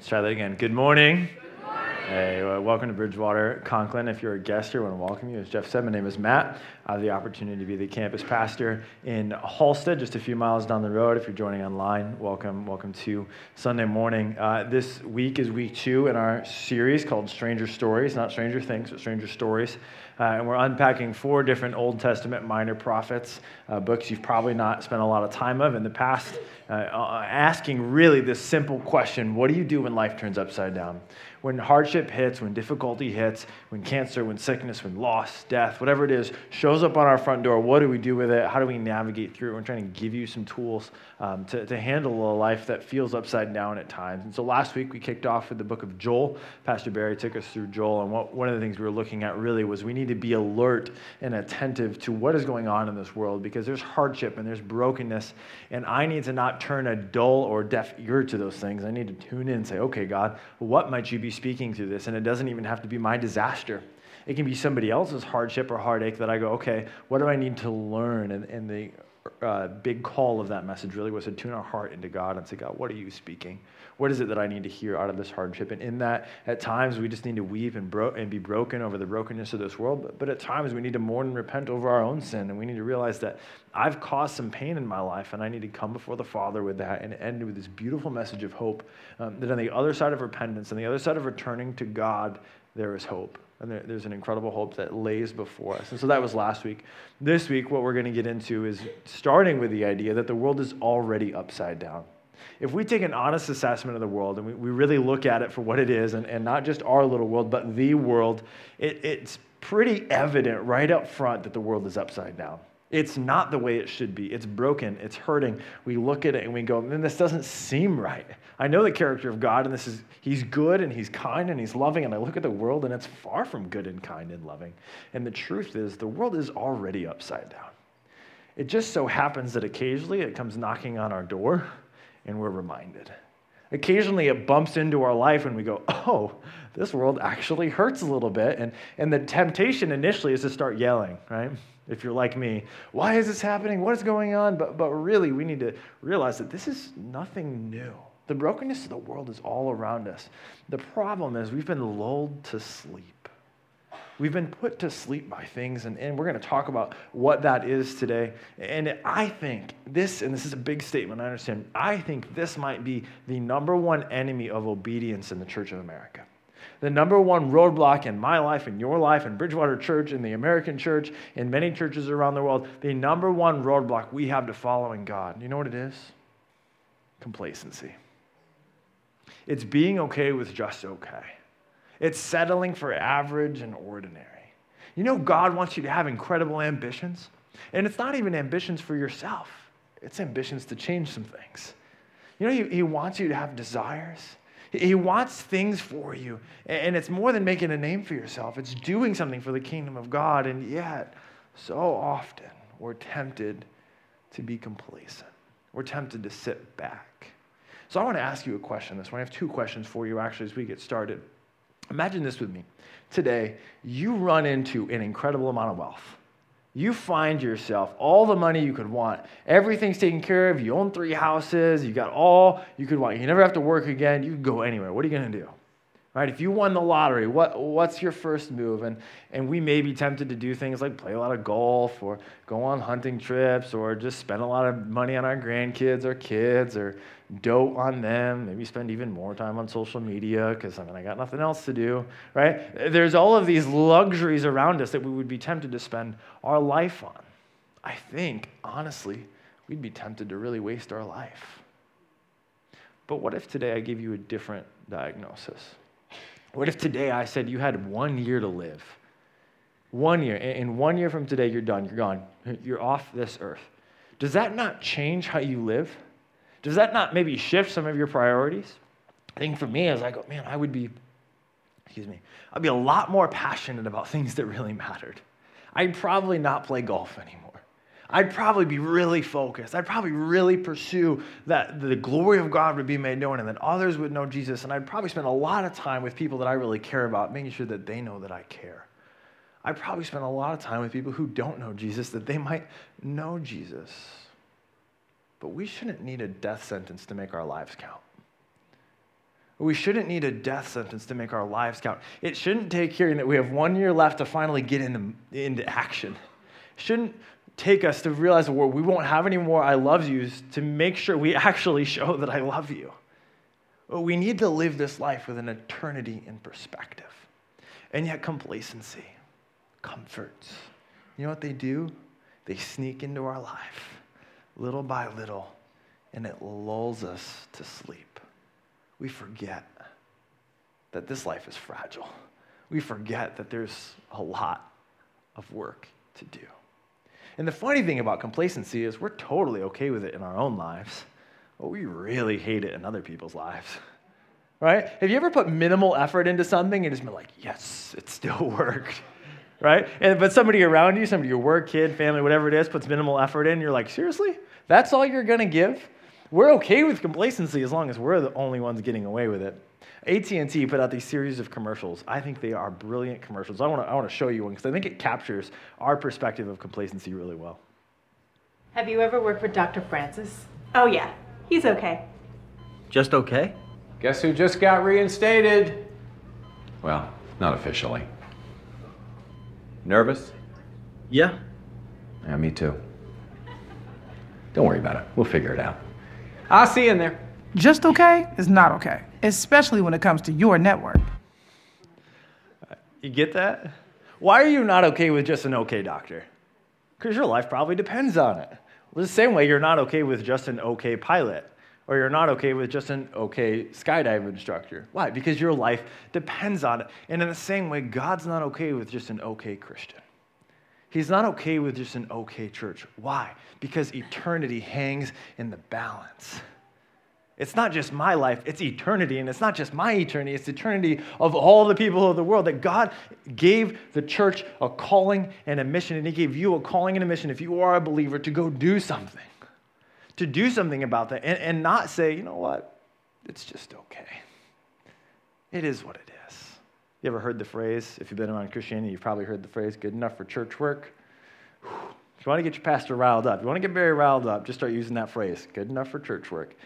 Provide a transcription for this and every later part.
Let's try that again. Good morning. Hey, welcome to Bridgewater Conklin. If you're a guest here, I want to welcome you. As Jeff said, my name is Matt. I have the opportunity to be the campus pastor in Halstead, just a few miles down the road. If you're joining online, welcome to Sunday morning. This week is week 2 in our series called Stranger Stories, not Stranger Things, but Stranger Stories. And we're unpacking 4 different Old Testament minor prophets, books you've probably not spent a lot of time of in the past, asking really this simple question: what do you do when life turns upside down? When hardship hits, when difficulty hits, when cancer, when sickness, when loss, death, whatever it is, shows up on our front door, what do we do with it? How do we navigate through it? We're trying to give you some tools to handle a life that feels upside down at times. And so last week we kicked off with the book of Joel. Pastor Barry took us through Joel, and one of the things we were looking at really was we need to be alert and attentive to what is going on in this world, because there's hardship and there's brokenness, and I need to not turn a dull or deaf ear to those things. I need to tune in and say, okay, God, what might you be speaking through this? And it doesn't even have to be my disaster. It can be somebody else's hardship or heartache that I go, okay, what do I need to learn? And the big call of that message really was to tune our heart into God and say, God, what are you speaking? What is it that I need to hear out of this hardship? And in that, at times, we just need to weep and be broken over the brokenness of this world. But at times, we need to mourn and repent over our own sin. And we need to realize that I've caused some pain in my life, and I need to come before the Father with that and end with this beautiful message of hope, that on the other side of repentance, on the other side of returning to God, there is hope. And there's an incredible hope that lays before us. And so that was last week. This week, what we're going to get into is starting with the idea that the world is already upside down. If we take an honest assessment of the world and we really look at it for what it is, and not just our little world, but the world, it's pretty evident right up front that the world is upside down. It's not the way it should be. It's broken. It's hurting. We look at it and we go, man, this doesn't seem right. I know the character of God, and he's good and he's kind and he's loving, and I look at the world and it's far from good and kind and loving. And the truth is, the world is already upside down. It just so happens that occasionally it comes knocking on our door and we're reminded. Occasionally it bumps into our life and we go, oh, this world actually hurts a little bit. And the temptation initially is to start yelling, right? If you're like me, why is this happening? What is going on? But really, we need to realize that this is nothing new. The brokenness of the world is all around us. The problem is we've been lulled to sleep. We've been put to sleep by things, and we're going to talk about what that is today. And I think this is a big statement, I understand, I think this might be the number one enemy of obedience in the Church of America. The number one roadblock in my life, in your life, in Bridgewater Church, in the American church, in many churches around the world, the number one roadblock we have to following God, you know what it is? Complacency. It's being okay with just okay. It's settling for average and ordinary. You know, God wants you to have incredible ambitions. And it's not even ambitions for yourself. It's ambitions to change some things. You know, he wants you to have desires. He wants things for you. And it's more than making a name for yourself. It's doing something for the kingdom of God. And yet, so often, we're tempted to be complacent. We're tempted to sit back. So I want to ask you a question this morning. I have 2 questions for you, actually, as we get started. Imagine this with me. Today, you run into an incredible amount of wealth. You find yourself all the money you could want. Everything's taken care of. You own 3 houses. You got all you could want. You never have to work again. You can go anywhere. What are you going to do? Right? If you won the lottery, what's your first move? And we may be tempted to do things like play a lot of golf or go on hunting trips or just spend a lot of money on our grandkids or kids or dote on them. Maybe spend even more time on social media because, I got nothing else to do, right? There's all of these luxuries around us that we would be tempted to spend our life on. I think, honestly, we'd be tempted to really waste our life. But what if today I gave you a different diagnosis? What if today I said you had 1 year to live? 1 year. And 1 year from today, you're done. You're gone. You're off this earth. Does that not change how you live? Does that not maybe shift some of your priorities? I think for me, as I go, man, I'd be a lot more passionate about things that really mattered. I'd probably not play golf anymore. I'd probably be really focused. I'd probably really pursue that the glory of God would be made known and that others would know Jesus. And I'd probably spend a lot of time with people that I really care about, making sure that they know that I care. I'd probably spend a lot of time with people who don't know Jesus, that they might know Jesus. But we shouldn't need a death sentence to make our lives count. We shouldn't need a death sentence to make our lives count. It shouldn't take hearing that we have 1 year left to finally get into action. It shouldn't take us to realize we won't have any more I love yous to make sure we actually show that I love you. We need to live this life with an eternity in perspective. And yet complacency, comforts, you know what they do? They sneak into our life little by little, and it lulls us to sleep. We forget that this life is fragile. We forget that there's a lot of work to do. And the funny thing about complacency is we're totally okay with it in our own lives, but we really hate it in other people's lives, right? Have you ever put minimal effort into something and just been like, yes, it still worked, right? But somebody around you, somebody, your work, kid, family, whatever it is, puts minimal effort in, you're like, seriously? That's all you're going to give? We're okay with complacency as long as we're the only ones getting away with it. AT&T put out these series of commercials. I think they are brilliant commercials. I want to show you one because I think it captures our perspective of complacency really well. Have you ever worked with Dr. Francis? Oh yeah, he's okay. Just okay? Guess who just got reinstated? Well, not officially. Nervous? Yeah. Yeah, me too. Don't worry about it. We'll figure it out. I'll see you in there. Just okay is not okay, especially when it comes to your network. You get that? Why are you not okay with just an okay doctor? Because your life probably depends on it. Well, the same way you're not okay with just an okay pilot, or you're not okay with just an okay skydive instructor. Why? Because your life depends on it. And in the same way, God's not okay with just an okay Christian. He's not okay with just an okay church. Why? Because eternity hangs in the balance. It's not just my life, it's eternity, and it's not just my eternity, it's eternity of all the people of the world, that God gave the church a calling and a mission, and he gave you a calling and a mission, if you are a believer, to go do something, about that, and not say, you know what, it's just okay. It is what it is. You ever heard the phrase, if you've been around Christianity, you've probably heard the phrase, good enough for church work? If you want to get your pastor riled up, you want to get very riled up, just start using that phrase, good enough for church work.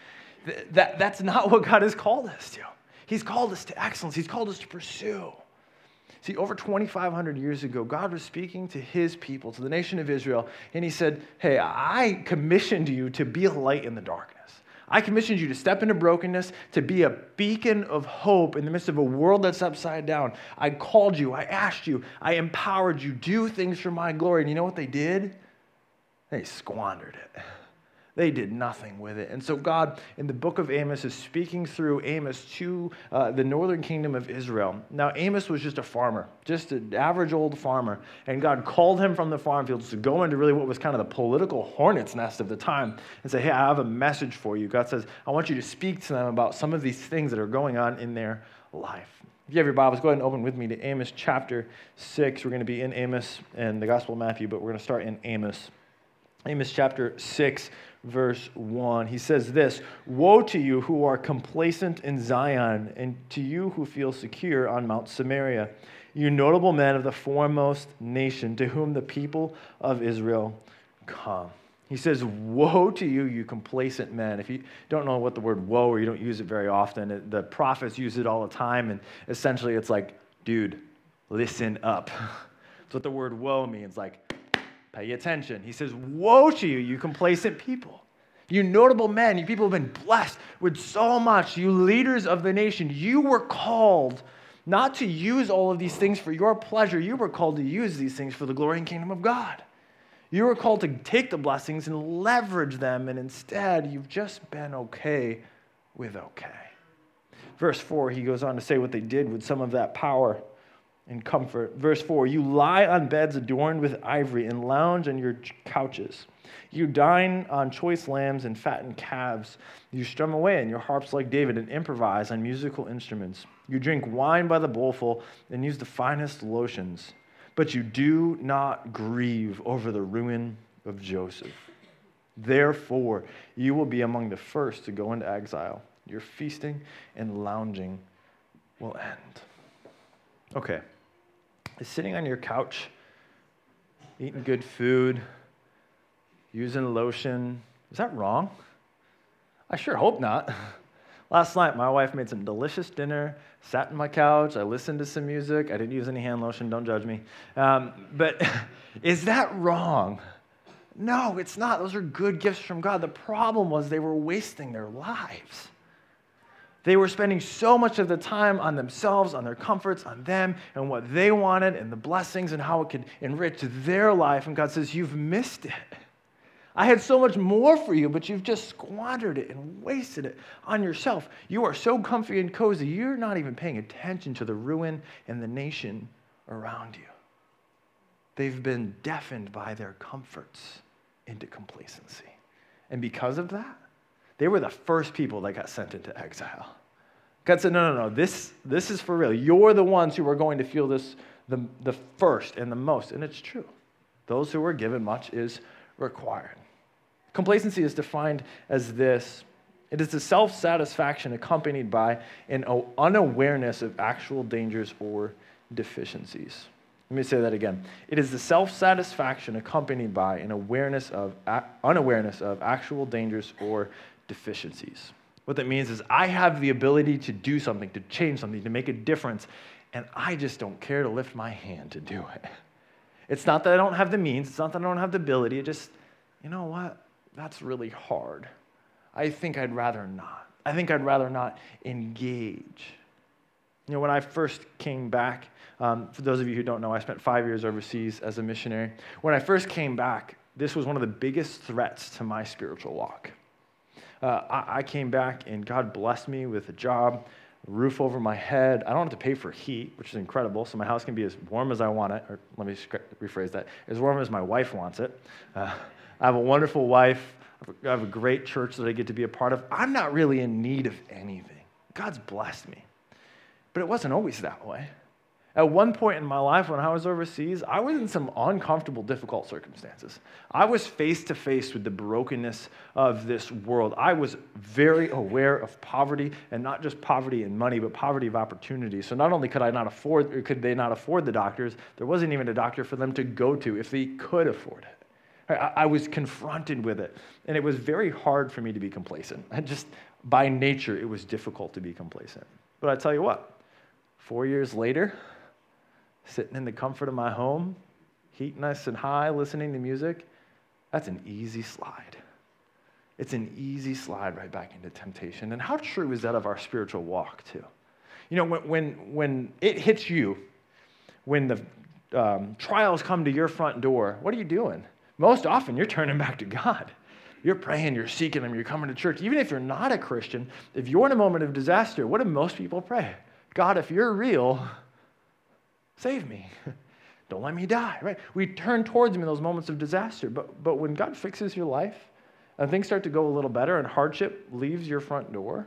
That's not what God has called us to. He's called us to excellence. He's called us to pursue. See, over 2,500 years ago, God was speaking to his people, to the nation of Israel, and he said, hey, I commissioned you to be a light in the darkness. I commissioned you to step into brokenness, to be a beacon of hope in the midst of a world that's upside down. I called you, I asked you, I empowered you, do things for my glory. And you know what they did? They squandered it. They did nothing with it. And so God, in the book of Amos, is speaking through Amos to the northern kingdom of Israel. Now, Amos was just a farmer, just an average old farmer. And God called him from the farm fields to go into really what was kind of the political hornet's nest of the time and say, hey, I have a message for you. God says, I want you to speak to them about some of these things that are going on in their life. If you have your Bibles, go ahead and open with me to Amos chapter 6. We're going to be in Amos and the Gospel of Matthew, but we're going to start in Amos. Amos chapter 6, verse 1. He says this, woe to you who are complacent in Zion, and to you who feel secure on Mount Samaria, you notable men of the foremost nation, to whom the people of Israel come. He says, woe to you, you complacent men. If you don't know what the word woe, or you don't use it very often, the prophets use it all the time, and essentially it's like, dude, listen up. That's what the word woe means, like, pay attention. He says, woe to you, you complacent people. You notable men, you people have been blessed with so much. You leaders of the nation, you were called not to use all of these things for your pleasure. You were called to use these things for the glory and kingdom of God. You were called to take the blessings and leverage them, and instead, you've just been okay with okay. Verse 4, he goes on to say what they did with some of that power and comfort. Verse 4, you lie on beds adorned with ivory and lounge on your couches. You dine on choice lambs and fattened calves. You strum away on your harps like David and improvise on musical instruments. You drink wine by the bowlful and use the finest lotions. But you do not grieve over the ruin of Joseph. Therefore, you will be among the first to go into exile. Your feasting and lounging will end. Okay. Is sitting on your couch, eating good food, using lotion, is that wrong? I sure hope not. Last night, my wife made some delicious dinner, sat on my couch, I listened to some music. I didn't use any hand lotion, don't judge me. But is that wrong? No, it's not. Those are good gifts from God. The problem was they were wasting their lives. They were spending so much of the time on themselves, on their comforts, on them, and what they wanted, and the blessings, and how it could enrich their life. And God says, you've missed it. I had so much more for you, but you've just squandered it and wasted it on yourself. You are so comfy and cozy, you're not even paying attention to the ruin and the nation around you. They've been deafened by their comforts into complacency. And because of that, they were the first people that got sent into exile. God said, no, this is for real. You're the ones who are going to feel this the first and the most. And it's true. Those who are given much is required. Complacency is defined as this. It is the self-satisfaction accompanied by an unawareness of actual dangers or deficiencies. Let me say that again. It is the self-satisfaction accompanied by an unawareness of actual dangers or deficiencies. What that means is I have the ability to do something, to change something, to make a difference, and I just don't care to lift my hand to do it. It's not that I don't have the means. It's not that I don't have the ability. It just, you know what? That's really hard. I think I'd rather not. I think I'd rather not engage. You know, when I first came back, for those of you who don't know, I spent 5 years overseas as a missionary. When I first came back, this was one of the biggest threats to my spiritual walk. I came back and God blessed me with a job, a roof over my head. I don't have to pay for heat, which is incredible, so my house can be as warm as I want it, or let me rephrase that, as warm as my wife wants it. I have a wonderful wife. I have a great church that I get to be a part of. I'm not really in need of anything. God's blessed me. But it wasn't always that way. At one point in my life when I was overseas, I was in some uncomfortable, difficult circumstances. I was face to face with the brokenness of this world. I was very aware of poverty, and not just poverty in money, but poverty of opportunity. So not only could they not afford the doctors, there wasn't even a doctor for them to go to if they could afford it. I was confronted with it, and it was very hard for me to be complacent. Just by nature, it was difficult to be complacent. But I tell you what, 4 years later, sitting in the comfort of my home, heat nice and high, listening to music, that's an easy slide. It's an easy slide right back into temptation. And how true is that of our spiritual walk, too? You know, when it hits you, when the trials come to your front door, what are you doing? Most often, you're turning back to God. You're praying, you're seeking Him, you're coming to church. Even if you're not a Christian, if you're in a moment of disaster, what do most people pray? God, if you're real, save me. Don't let me die, right? We turn towards Him in those moments of disaster. But when God fixes your life and things start to go a little better and hardship leaves your front door,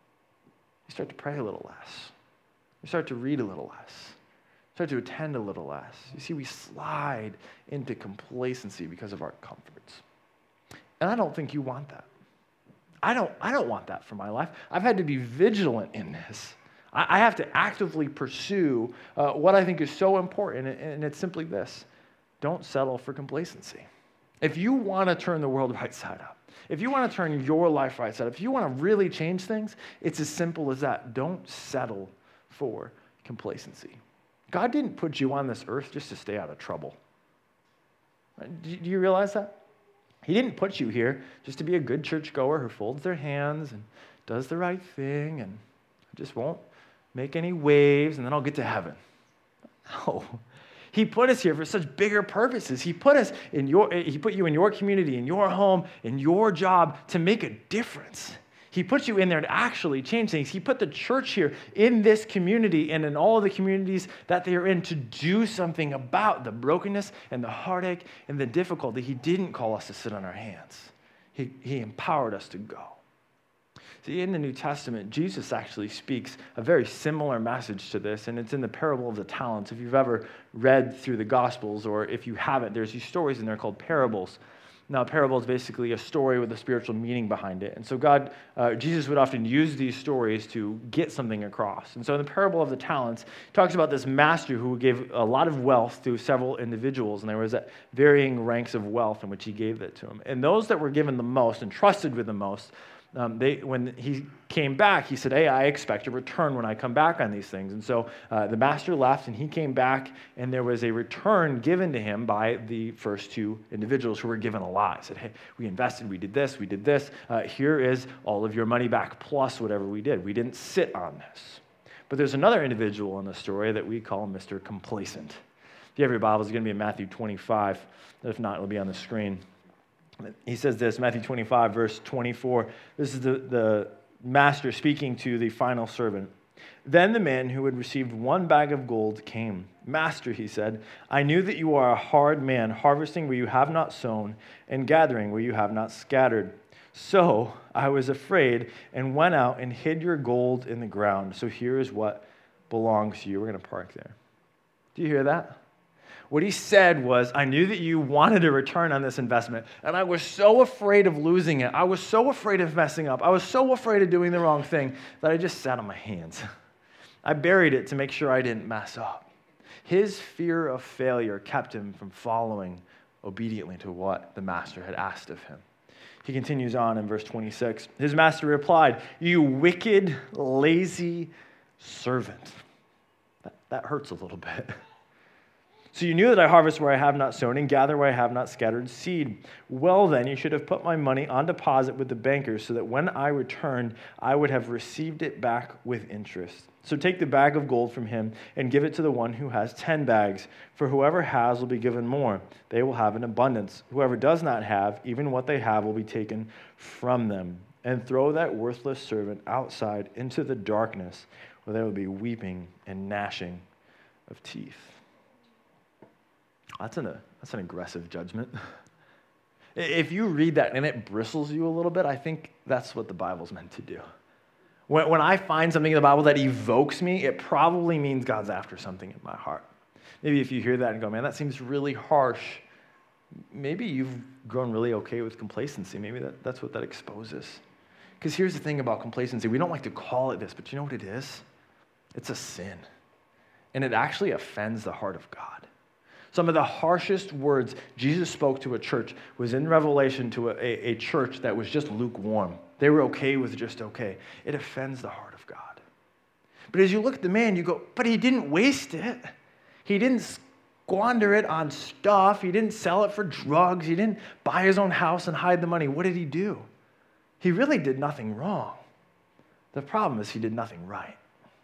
you start to pray a little less. You start to read a little less. Start to attend a little less. You see, we slide into complacency because of our comforts. And I don't think you want that. I don't want that for my life. I've had to be vigilant in this. I have to actively pursue what I think is so important, and it's simply this. Don't settle for complacency. If you want to turn the world right side up, if you want to turn your life right side up, if you want to really change things, it's as simple as that. Don't settle for complacency. God didn't put you on this earth just to stay out of trouble. Do you realize that? He didn't put you here just to be a good churchgoer who folds their hands and does the right thing and just won't make any waves and then I'll get to heaven. No. He put us here for such bigger purposes. He put you in your community, in your home, in your job to make a difference. He put you in there to actually change things. He put the church here in this community and in all of the communities that they are in to do something about the brokenness and the heartache and the difficulty. He didn't call us to sit on our hands. He empowered us to go. See, in the New Testament, Jesus actually speaks a very similar message to this, and it's in the parable of the talents. If you've ever read through the Gospels, or if you haven't, there's these stories in there called parables. Now, a parable is basically a story with a spiritual meaning behind it. And so Jesus would often use these stories to get something across. And so in the parable of the talents, it talks about this master who gave a lot of wealth to several individuals, and there was varying ranks of wealth in which he gave that to them. And those that were given the most and trusted with the most, When he came back, he said, hey, I expect a return when I come back on these things. And so the master left, and he came back, and there was a return given to him by the first two individuals who were given a lot. He said, hey, we invested, we did this. Here is all of your money back, plus whatever we did. We didn't sit on this. But there's another individual in the story that we call Mr. Complacent. If you have your Bibles, it's going to be in Matthew 25. If not, it'll be on the screen. He says this, Matthew 25, verse 24. This is the master speaking to the final servant. Then the man who had received 1 bag of gold came. Master, he said, I knew that you are a hard man, harvesting where you have not sown and gathering where you have not scattered. So I was afraid and went out and hid your gold in the ground. So here is what belongs to you. We're going to park there. Do you hear that? What he said was, I knew that you wanted a return on this investment, and I was so afraid of losing it. I was so afraid of messing up. I was so afraid of doing the wrong thing that I just sat on my hands. I buried it to make sure I didn't mess up. His fear of failure kept him from following obediently to what the master had asked of him. He continues on in verse 26. His master replied, you wicked, lazy servant. That hurts a little bit. So you knew that I harvest where I have not sown and gather where I have not scattered seed. Well, then, you should have put my money on deposit with the bankers so that when I returned, I would have received it back with interest. So take the bag of gold from him and give it to the one who has 10 bags. For whoever has will be given more. They will have an abundance. Whoever does not have, even what they have will be taken from them. And throw that worthless servant outside into the darkness where there will be weeping and gnashing of teeth. That's an aggressive judgment. If you read that and it bristles you a little bit, I think that's what the Bible's meant to do. When I find something in the Bible that evokes me, it probably means God's after something in my heart. Maybe if you hear that and go, man, that seems really harsh, maybe you've grown really okay with complacency. Maybe that's what that exposes. Because here's the thing about complacency. We don't like to call it this, but you know what it is? It's a sin. And it actually offends the heart of God. Some of the harshest words Jesus spoke to a church was in Revelation to a church that was just lukewarm. They were okay with just okay. It offends the heart of God. But as you look at the man, you go, but he didn't waste it. He didn't squander it on stuff. He didn't sell it for drugs. He didn't buy his own house and hide the money. What did he do? He really did nothing wrong. The problem is he did nothing right.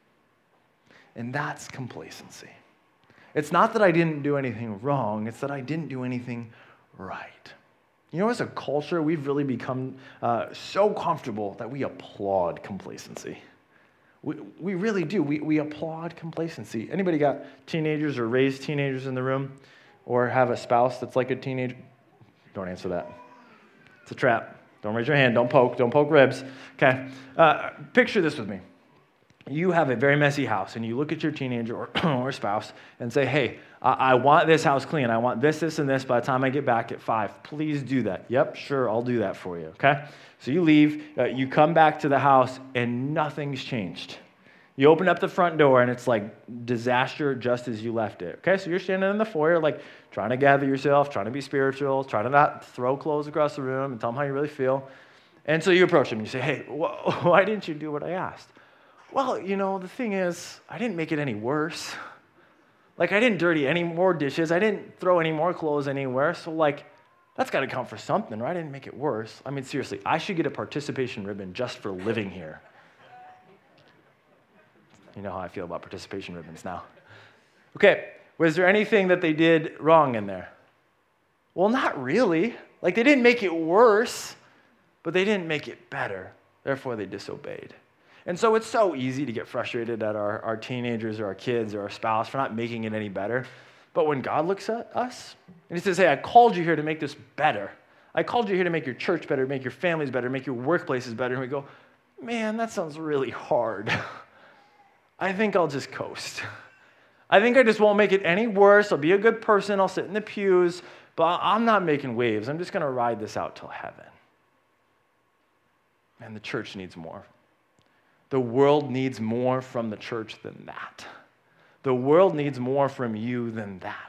And that's complacency. It's not that I didn't do anything wrong, it's that I didn't do anything right. You know, as a culture, we've really become so comfortable that we applaud complacency. We really do. We applaud complacency. Anybody got teenagers or raised teenagers in the room? Or have a spouse that's like a teenager? Don't answer that. It's a trap. Don't raise your hand. Don't poke ribs. Okay. Picture this with me. You have a very messy house, and you look at your teenager or spouse and say, hey, I want this house clean. I want this, and this by the time I get back at 5. Please do that. Yep, sure, I'll do that for you, okay? So you leave, you come back to the house, and nothing's changed. You open up the front door, and it's like disaster just as you left it, okay? So you're standing in the foyer, like trying to gather yourself, trying to be spiritual, trying to not throw clothes across the room and tell them how you really feel. And so you approach them, and you say, hey, why didn't you do what I asked? Well, you know, the thing is, I didn't make it any worse. Like, I didn't dirty any more dishes. I didn't throw any more clothes anywhere. So, like, that's got to count for something, right? I didn't make it worse. I mean, seriously, I should get a participation ribbon just for living here. You know how I feel about participation ribbons now. Okay, was there anything that they did wrong in there? Well, not really. Like, they didn't make it worse, but they didn't make it better. Therefore, they disobeyed. And so it's so easy to get frustrated at our teenagers or our kids or our spouse for not making it any better. But when God looks at us and he says, hey, I called you here to make this better. I called you here to make your church better, make your families better, make your workplaces better. And we go, man, that sounds really hard. I think I'll just coast. I think I just won't make it any worse. I'll be a good person. I'll sit in the pews. But I'm not making waves. I'm just going to ride this out till heaven. And the church needs more. The world needs more from the church than that. The world needs more from you than that.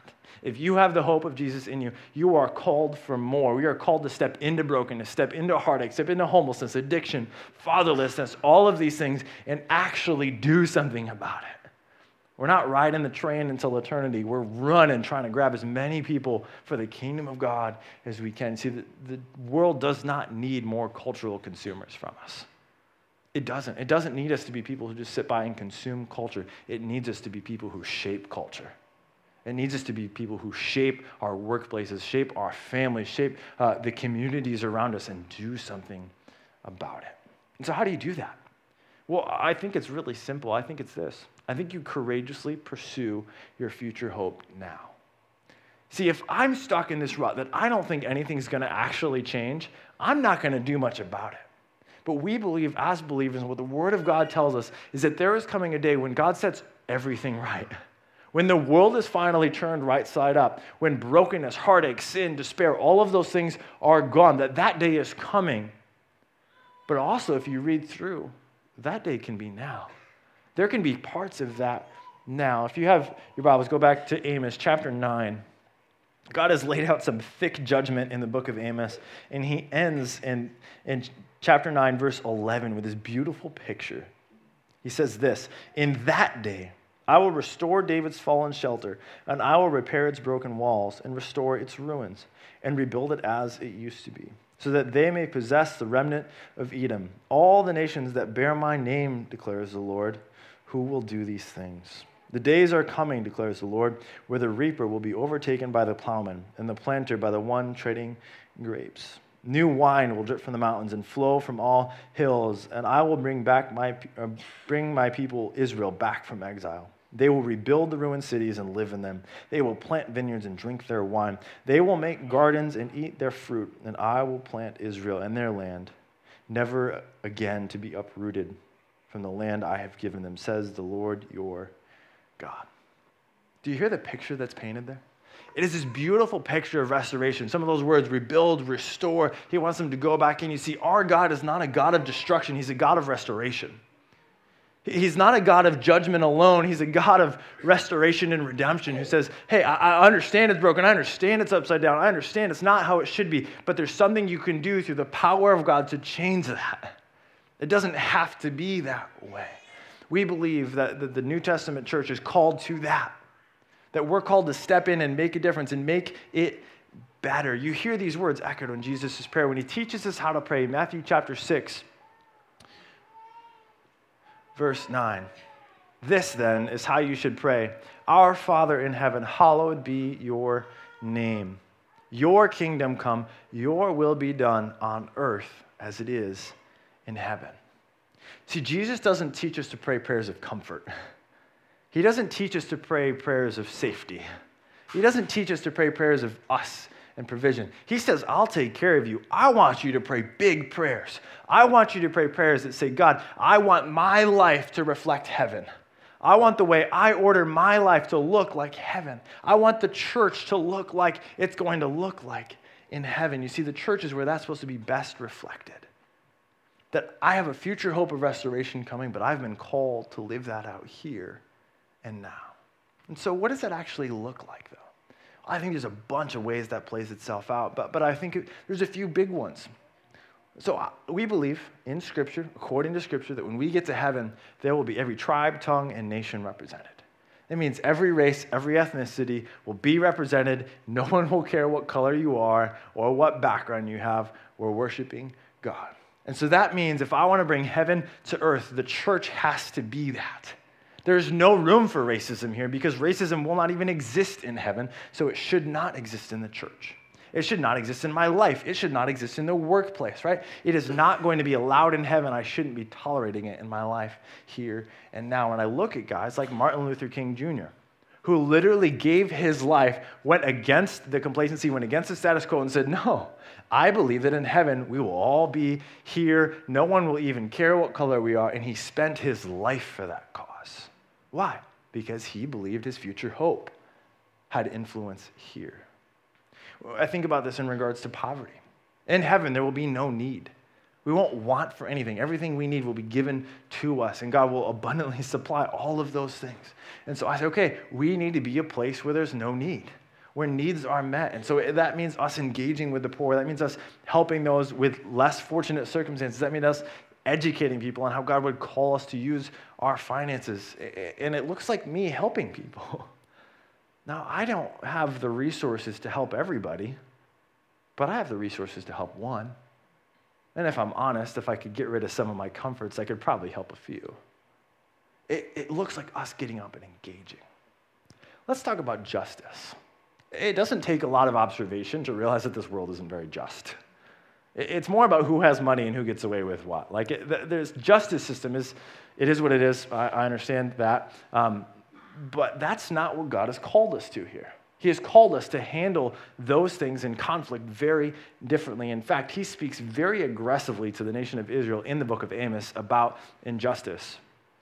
If you have the hope of Jesus in you, you are called for more. We are called to step into brokenness, step into heartache, step into homelessness, addiction, fatherlessness, all of these things, and actually do something about it. We're not riding the train until eternity. We're running, trying to grab as many people for the kingdom of God as we can. See, the world does not need more cultural consumers from us. It doesn't. It doesn't need us to be people who just sit by and consume culture. It needs us to be people who shape culture. It needs us to be people who shape our workplaces, shape our families, shape the communities around us, and do something about it. And so how do you do that? Well, I think it's really simple. I think it's this. I think you courageously pursue your future hope now. See, if I'm stuck in this rut that I don't think anything's going to actually change, I'm not going to do much about it. But we believe as believers, and what the Word of God tells us is that there is coming a day when God sets everything right. When the world is finally turned right side up, when brokenness, heartache, sin, despair, all of those things are gone, that day is coming. But also, if you read through, that day can be now. There can be parts of that now. If you have your Bibles, go back to Amos chapter 9. God has laid out some thick judgment in the book of Amos, and he ends in chapter 9, verse 11, with this beautiful picture. He says this, "In that day, I will restore David's fallen shelter, and I will repair its broken walls and restore its ruins and rebuild it as it used to be, so that they may possess the remnant of Edom. All the nations that bear my name, declares the Lord, who will do these things. The days are coming, declares the Lord, where the reaper will be overtaken by the plowman and the planter by the one treading grapes. New wine will drip from the mountains and flow from all hills, and I will bring my people Israel back from exile. They will rebuild the ruined cities and live in them. They will plant vineyards and drink their wine. They will make gardens and eat their fruit, and I will plant Israel and their land, never again to be uprooted from the land I have given them, says the Lord your God." Do you hear the picture that's painted there? It is this beautiful picture of restoration. Some of those words, rebuild, restore. He wants them to go back in. You see, our God is not a God of destruction. He's a God of restoration. He's not a God of judgment alone. He's a God of restoration and redemption who says, hey, I understand it's broken. I understand it's upside down. I understand it's not how it should be. But there's something you can do through the power of God to change that. It doesn't have to be that way. We believe that the New Testament church is called to that we're called to step in and make a difference and make it better. You hear these words echoed in Jesus' prayer when he teaches us how to pray. Matthew chapter 6, verse 9. "This then is how you should pray. Our Father in heaven, hallowed be your name. Your kingdom come, your will be done on earth as it is in heaven." See, Jesus doesn't teach us to pray prayers of comfort. He doesn't teach us to pray prayers of safety. He doesn't teach us to pray prayers of us and provision. He says, I'll take care of you. I want you to pray big prayers. I want you to pray prayers that say, God, I want my life to reflect heaven. I want the way I order my life to look like heaven. I want the church to look like it's going to look like in heaven. You see, the church is where that's supposed to be best reflected. That I have a future hope of restoration coming, but I've been called to live that out here and now. And so what does that actually look like, though? I think there's a bunch of ways that plays itself out, but I think there's a few big ones. So we believe in Scripture, according to Scripture, that when we get to heaven, there will be every tribe, tongue, and nation represented. That means every race, every ethnicity will be represented. No one will care what color you are or what background you have. We're worshiping God. And so that means if I want to bring heaven to earth, the church has to be that. There's no room for racism here because racism will not even exist in heaven, so it should not exist in the church. It should not exist in my life. It should not exist in the workplace, right? It is not going to be allowed in heaven. I shouldn't be tolerating it in my life here and now. When I look at guys like Martin Luther King Jr., who literally gave his life, went against the complacency, went against the status quo and said, no, I believe that in heaven we will all be here. No one will even care what color we are. And he spent his life for that cause. Why? Because he believed his future hope had influence here. I think about this in regards to poverty. In heaven, there will be no need. We won't want for anything. Everything we need will be given to us, and God will abundantly supply all of those things. And so I say, okay, we need to be a place where there's no need. where needs are met. And so that means us engaging with the poor. That means us helping those with less fortunate circumstances. That means us educating people on how God would call us to use our finances. And it looks like me helping people. Now, I don't have the resources to help everybody, but I have the resources to help one. And if I'm honest, if I could get rid of some of my comforts, I could probably help a few. It looks like us getting up and engaging. Let's talk about justice. It doesn't take a lot of observation to realize that this world isn't very just. It's more about who has money and who gets away with what. Like, there's justice system is what it is. I understand that. But that's not what God has called us to here. He has called us to handle those things in conflict very differently. In fact, he speaks very aggressively to the nation of Israel in the book of Amos about injustice.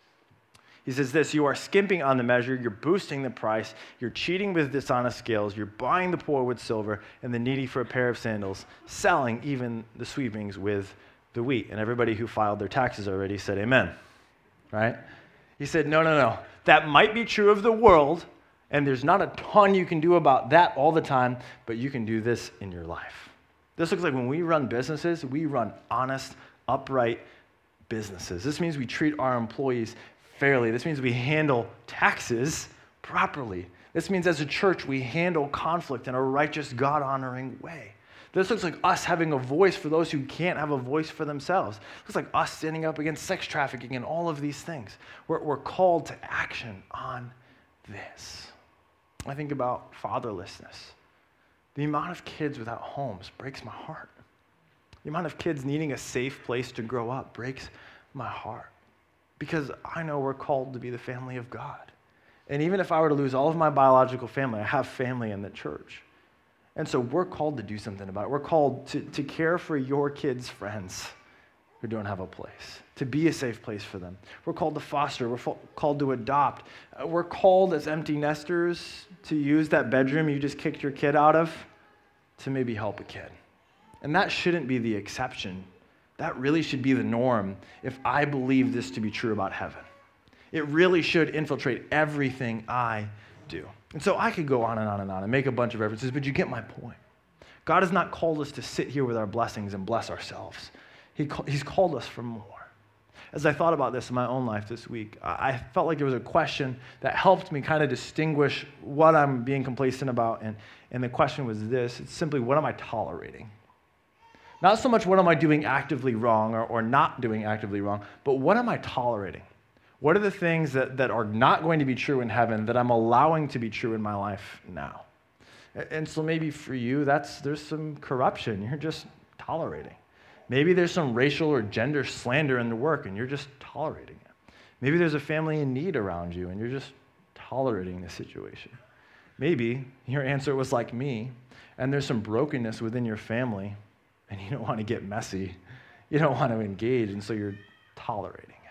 He says this, you are skimping on the measure, you're boosting the price, you're cheating with dishonest scales, you're buying the poor with silver and the needy for a pair of sandals, selling even the sweepings with the wheat. And everybody who filed their taxes already said amen, right? He said, no. That might be true of the world, and there's not a ton you can do about that all the time, but you can do this in your life. This looks like when we run businesses, we run honest, upright businesses. This means we treat our employees fairly. This means we handle taxes properly. This means as a church, we handle conflict in a righteous, God-honoring way. This looks like us having a voice for those who can't have a voice for themselves. It looks like us standing up against sex trafficking and all of these things. We're called to action on this. I think about fatherlessness. The amount of kids without homes breaks my heart. The amount of kids needing a safe place to grow up breaks my heart. Because I know we're called to be the family of God. And even if I were to lose all of my biological family, I have family in the church. And so we're called to do something about it. We're called to care for your kids' friends who don't have a place, to be a safe place for them. We're called to foster. We're called to adopt. We're called as empty nesters to use that bedroom you just kicked your kid out of to maybe help a kid. And that shouldn't be the exception. That really should be the norm if I believe this to be true about heaven. It really should infiltrate everything I do. And so I could go on and on and on and make a bunch of references, but you get my point. God has not called us to sit here with our blessings and bless ourselves. He's called us for more. As I thought about this in my own life this week, I felt like there was a question that helped me kind of distinguish what I'm being complacent about, and the question was this. It's simply, what am I tolerating? Not so much what am I doing actively wrong or not doing actively wrong, but what am I tolerating? What are the things that are not going to be true in heaven that I'm allowing to be true in my life now? And so maybe for you, there's some corruption you're just tolerating. Maybe there's some racial or gender slander in the work and you're just tolerating it. Maybe there's a family in need around you and you're just tolerating the situation. Maybe your answer was like me and there's some brokenness within your family and you don't want to get messy. You don't want to engage, and so you're tolerating it.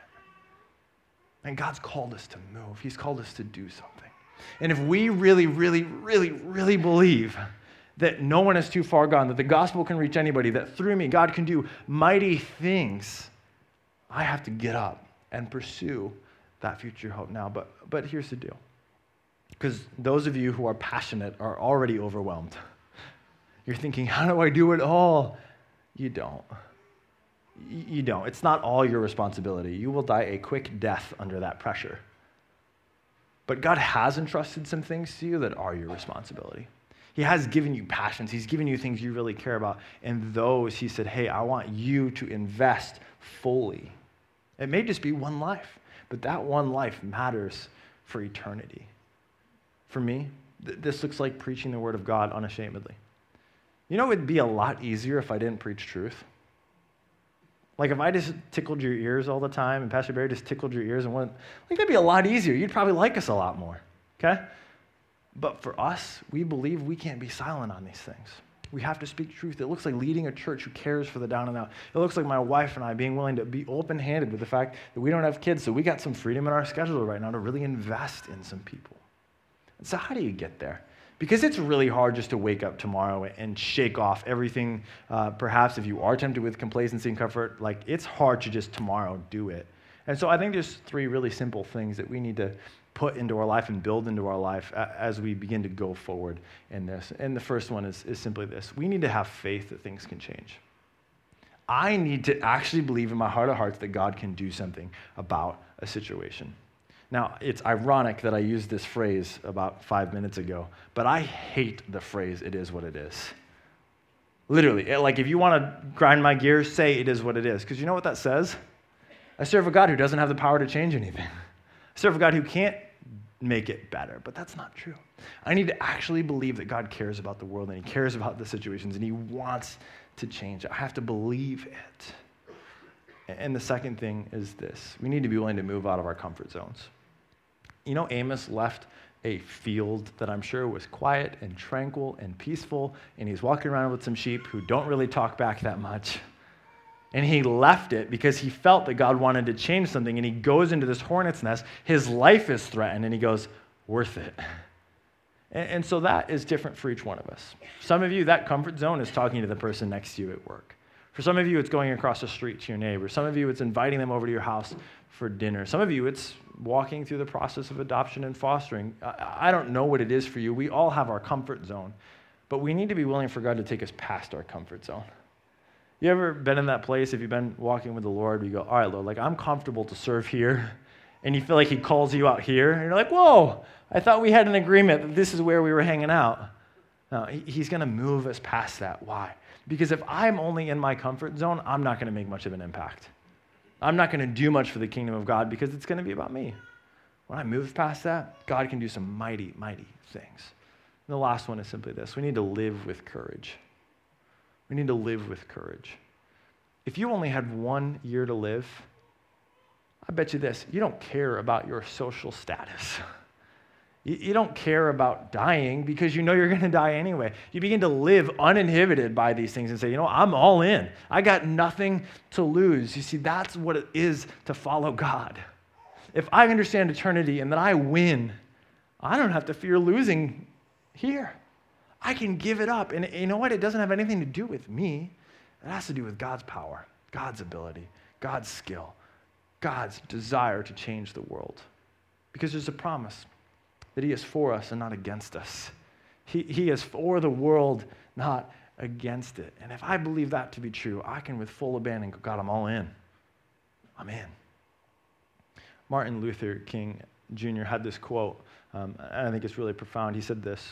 And God's called us to move. He's called us to do something. And if we really, really, really, really believe that no one is too far gone, that the gospel can reach anybody, that through me God can do mighty things, I have to get up and pursue that future hope now. But here's the deal. Because those of you who are passionate are already overwhelmed. You're thinking, how do I do it all? You don't. You don't. It's not all your responsibility. You will die a quick death under that pressure. But God has entrusted some things to you that are your responsibility. He has given you passions. He's given you things you really care about. And those, he said, hey, I want you to invest fully. It may just be one life, but that one life matters for eternity. For me, this looks like preaching the word of God unashamedly. You know, it'd be a lot easier if I didn't preach truth. Like if I just tickled your ears all the time and Pastor Barry just tickled your ears and went, that'd be a lot easier. You'd probably like us a lot more, okay? But for us, we believe we can't be silent on these things. We have to speak truth. It looks like leading a church who cares for the down and out. It looks like my wife and I being willing to be open-handed with the fact that we don't have kids, so we got some freedom in our schedule right now to really invest in some people. And so how do you get there? Because it's really hard just to wake up tomorrow and shake off everything. Perhaps if you are tempted with complacency and comfort, like it's hard to just tomorrow do it. And so I think there's three really simple things that we need to put into our life and build into our life as we begin to go forward in this. And the first one is simply this. We need to have faith that things can change. I need to actually believe in my heart of hearts that God can do something about a situation. Now, it's ironic that I used this phrase about 5 minutes ago, but I hate the phrase, "it is what it is." Literally, like if you want to grind my gears, say it is what it is. Because you know what that says? I serve a God who doesn't have the power to change anything. I serve a God who can't make it better, but that's not true. I need to actually believe that God cares about the world and he cares about the situations and he wants to change it. I have to believe it. And the second thing is this. We need to be willing to move out of our comfort zones. You know, Amos left a field that I'm sure was quiet and tranquil and peaceful, and he's walking around with some sheep who don't really talk back that much. And he left it because he felt that God wanted to change something, and he goes into this hornet's nest. His life is threatened, and he goes, worth it. And so that is different for each one of us. Some of you, that comfort zone is talking to the person next to you at work. For some of you, it's going across the street to your neighbor. Some of you, it's inviting them over to your house for dinner. Some of you, it's walking through the process of adoption and fostering. I don't know what it is for you. We all have our comfort zone, but we need to be willing for God to take us past our comfort zone. You ever been in that place, if you've been walking with the Lord, you go, all right, Lord, like I'm comfortable to serve here, and you feel like he calls you out here, and you're like, whoa, I thought we had an agreement that this is where we were hanging out. No, he's going to move us past that. Why? Because if I'm only in my comfort zone, I'm not going to make much of an impact. I'm not going to do much for the kingdom of God because it's going to be about me. When I move past that, God can do some mighty, mighty things. And the last one is simply this. We need to live with courage. We need to live with courage. If you only had 1 year to live, I bet you this, you don't care about your social status. You don't care about dying because you know you're going to die anyway. You begin to live uninhibited by these things and say, you know, I'm all in. I got nothing to lose. You see, that's what it is to follow God. If I understand eternity and that I win, I don't have to fear losing here. I can give it up. And you know what? It doesn't have anything to do with me. It has to do with God's power, God's ability, God's skill, God's desire to change the world. Because there's a promise that he is for us and not against us. He is for the world, not against it. And if I believe that to be true, I can with full abandon go, God, I'm all in. I'm in. Martin Luther King Jr. had this quote, and I think it's really profound. He said this,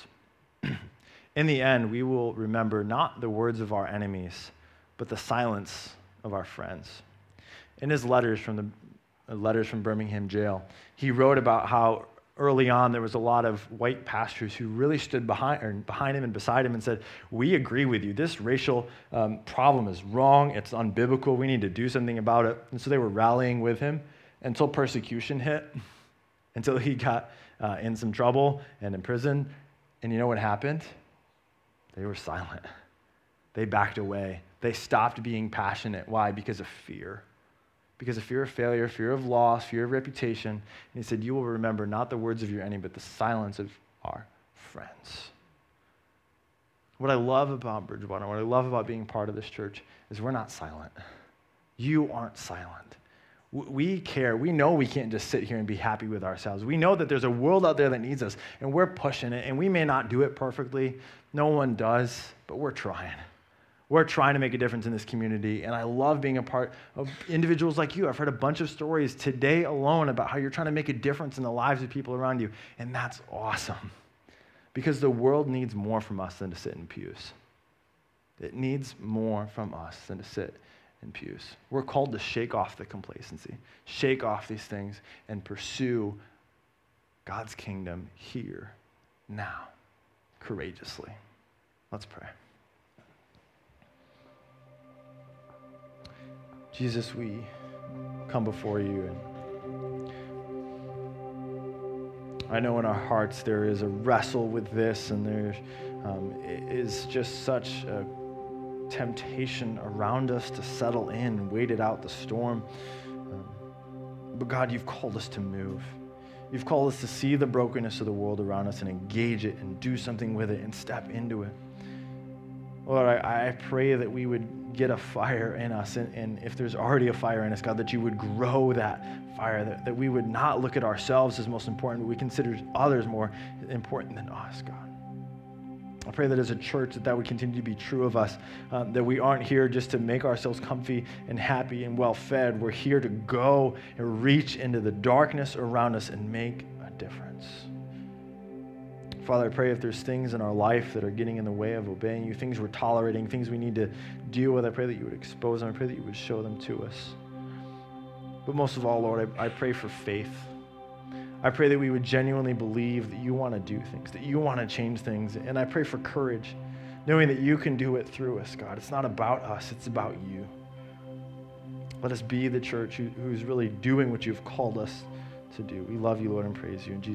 in the end, we will remember not the words of our enemies, but the silence of our friends. In his letters from Birmingham jail, he wrote about how early on there was a lot of white pastors who really stood behind him and beside him and said, we agree with you. This racial problem is wrong. It's unbiblical. We need to do something about it. And so they were rallying with him until persecution hit, until he got in some trouble and in prison. And you know what happened? They were silent. They backed away. They stopped being passionate. Why? Because of fear. Because of fear of failure, fear of loss, fear of reputation. And he said, you will remember not the words of your enemy, but the silence of our friends. What I love about Bridgewater, what I love about being part of this church is we're not silent. You aren't silent. We care. We know we can't just sit here and be happy with ourselves. We know that there's a world out there that needs us, and we're pushing it, and we may not do it perfectly. No one does, but we're trying. We're trying to make a difference in this community, and I love being a part of individuals like you. I've heard a bunch of stories today alone about how you're trying to make a difference in the lives of people around you, and that's awesome because the world needs more from us than to sit in pews. It needs more from us than to sit in pews. We're called to shake off the complacency, shake off these things, and pursue God's kingdom here, now, courageously. Let's pray. Jesus, we come before you, and I know in our hearts there is a wrestle with this, and there is just such a temptation around us to settle in and wait it out the storm. But God, you've called us to move. You've called us to see the brokenness of the world around us and engage it and do something with it and step into it. Lord, I pray that we would get a fire in us, and if there's already a fire in us, God, that you would grow that fire, that we would not look at ourselves as most important, but we consider others more important than us, God. I pray that as a church that would continue to be true of us, that we aren't here just to make ourselves comfy and happy and well-fed. We're here to go and reach into the darkness around us and make a difference. Father, I pray if there's things in our life that are getting in the way of obeying you, things we're tolerating, things we need to deal with, I pray that you would expose them. I pray that you would show them to us. But most of all, Lord, I pray for faith. I pray that we would genuinely believe that you want to do things, that you want to change things. And I pray for courage, knowing that you can do it through us, God. It's not about us, it's about you. Let us be the church who's really doing what you've called us to do. We love you, Lord, and praise you. In Jesus'